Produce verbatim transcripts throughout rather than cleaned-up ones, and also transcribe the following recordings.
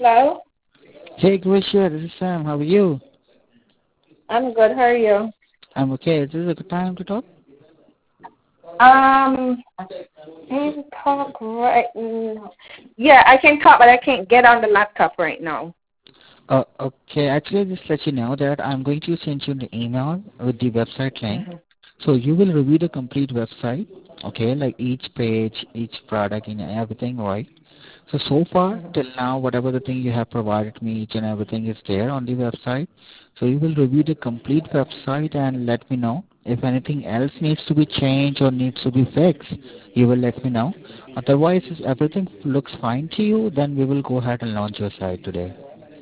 Hello? Hey, Gracia, this is Sam. How are you? I'm good. How are you? I'm okay. Is this a good time to talk? Um, can talk right now. Yeah, I can talk, but I can't get on the laptop right now. Uh, okay, actually, just let you know that I'm going to send you an email with the website link. Mhm. So you will review the complete website, okay, like each page, each product, and everything, right? So, so far, Mhm. till now, whatever the thing you have provided me, each and everything is there on the website. So you will review the complete website and let me know. If anything else needs to be changed or needs to be fixed, you will let me know. Otherwise, if everything looks fine to you, then we will go ahead and launch your site today.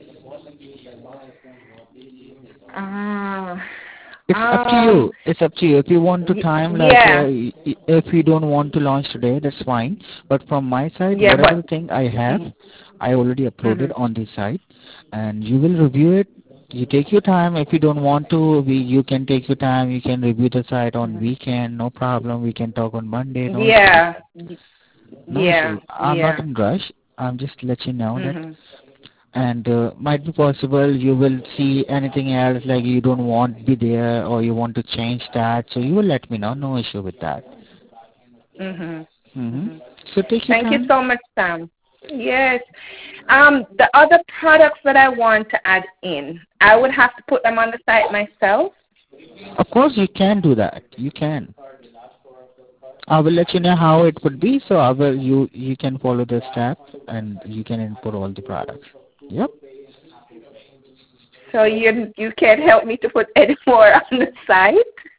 Uh, It's up to um, you. It's up to you. If you want to y- time, like, uh, yeah. y- y- if you don't want to launch today, that's fine. But from my side, Yeah, whatever but the thing I have, mhm. I already uploaded Mhm. on the site, and you will review it. You take your time. If you don't want to, we you can take your time. You can review the site on Mhm. weekend. No problem. We can talk on Monday. No issue with Yeah. that. y- No Yeah. issue. I'm not Yeah. in rush. I'm just let you know that, Mhm. and uh, might be possible you will see anything else like you don't want be there or you want to change that, so you will let me know. No issue with that. Mhm. Mm-hmm. Mhm. So take your Thank you time. so much, Sam. Yes. Um, the other products that I want to add in, I would have to put them on the site myself. Of course you can do that. You can. I will let you know how it would be, so I will you you can follow the steps and you can input all the products. Yep. So you you can't help me to put any more on the site?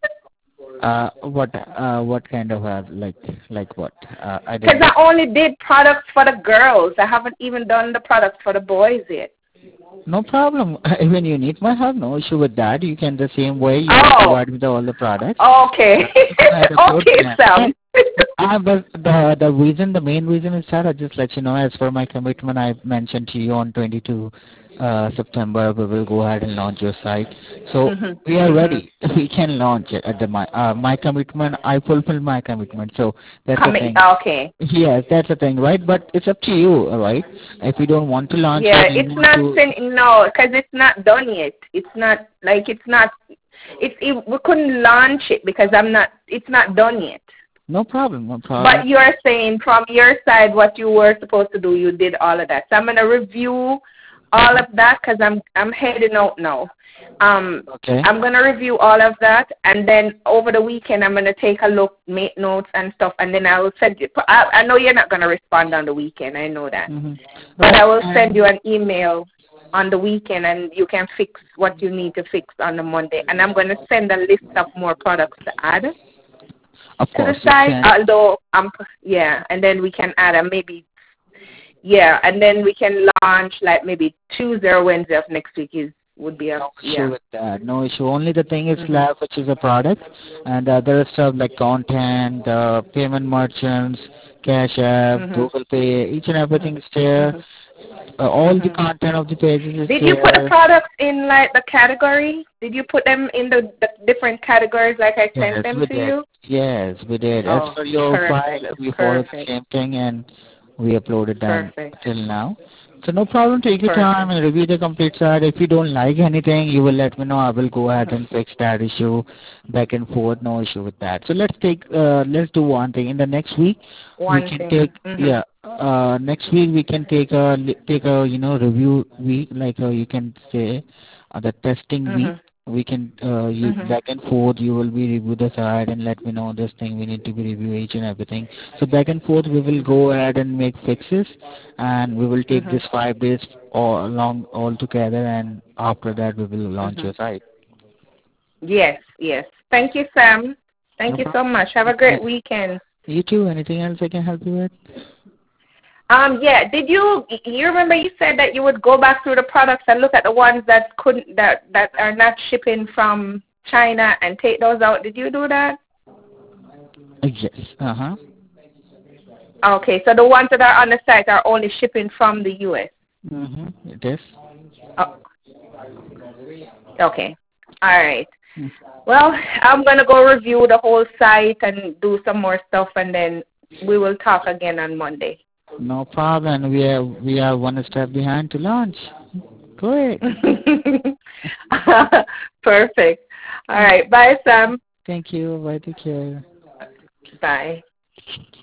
Uh what uh what kind of uh, like like what? Uh, I Because didn't I get. only did products for the girls. I haven't even done the products for the boys yet. No problem. Even you need my help, no issue with that. You can the same way you can Oh, provide me the, all the products. okay. Uh, go ahead, upload Okay, them. Sam. Uh, but the the reason, the main reason is that I just let you know, as per my commitment, I mentioned to you on twenty-second uh, September, we will go ahead and launch your site. So Mhm. we are Mhm. ready. We can launch it at the my uh, my commitment. I fulfill my commitment. So that's the Come in. thing. Okay. Yes, that's the thing, right? But it's up to you, all right? If you don't want to launch Yeah, it, you it's want not to. fin- no, because it's not done yet. It's not like it's not. It's it, we couldn't launch it because I'm not. It's not done yet. No problem, no But problem. you're saying from your side what you were supposed to do, you did all of that. So I'm gonna review all of that because I'm I'm heading out now. Um, Okay. I'm gonna review all of that, and then over the weekend I'm gonna take a look, make notes and stuff, and then I will send you. I, I know you're not gonna respond on the weekend. I know that, Mm-hmm. but I Right. will send you And an email on the weekend, and you can fix what you need to fix on the Monday. And I'm gonna send a list of more products to add of to the course you site, can. although um yeah, and then we can add a maybe yeah, and then we can launch like maybe Tuesday or Wednesday of next week is would be a No issue yeah. with that. No issue. Only the thing is Mhm. Lab, which is a product, and the other stuff like content, uh, payment merchants, Cash App, Mhm. Google Pay, each and everything Mhm. is there. Mhm. Uh, all the Mhm. content of the pages is Did you put the there. products in like the category? Did you put them in the, the different categories like I sent Yes, them we to did. you? Yes, we did. As Oh, for your file, perfect. we followed the Perfect. same thing and we uploaded them Perfect. till now. So no problem. Take your time Perfect. and review the complete site. If you don't like anything, you will let me know. I will go ahead Mhm. and fix that issue back and forth. No issue with that. So let's take, uh, let's do one thing. In the next week, we One can thing. take, Mhm. yeah, uh, next week we can take a, take a, you know, review week, like uh, you can say, uh, the testing week. Mhm. We can uh, you Mhm. back and forth. You will be review the site and let me know this thing. We need to be review each and everything. So back and forth, we will Mhm. go ahead and make fixes, and we will take Mhm. this five days all along all together. And after that, we will launch Mhm. your site. Yes, yes. Thank you, Sam. No Thank you so problem. much. Have a Uh, great weekend. you too. Anything else I can help you with? Um, yeah. Did you you remember you said that you would go back through the products and look at the ones that couldn't that that are not shipping from China and take those out? Did you do that? Uh, yes. Uh huh. Okay, so the ones that are on the site are only shipping from the U S. Mhm. It is. Oh, okay. All right. Mm. Well, I'm gonna go review the whole site and do some more stuff, and then we will talk again on Monday. No problem. We are we are one step behind to launch. Great. Perfect. All right. Bye, Sam. Thank you. Bye. Take care. Bye.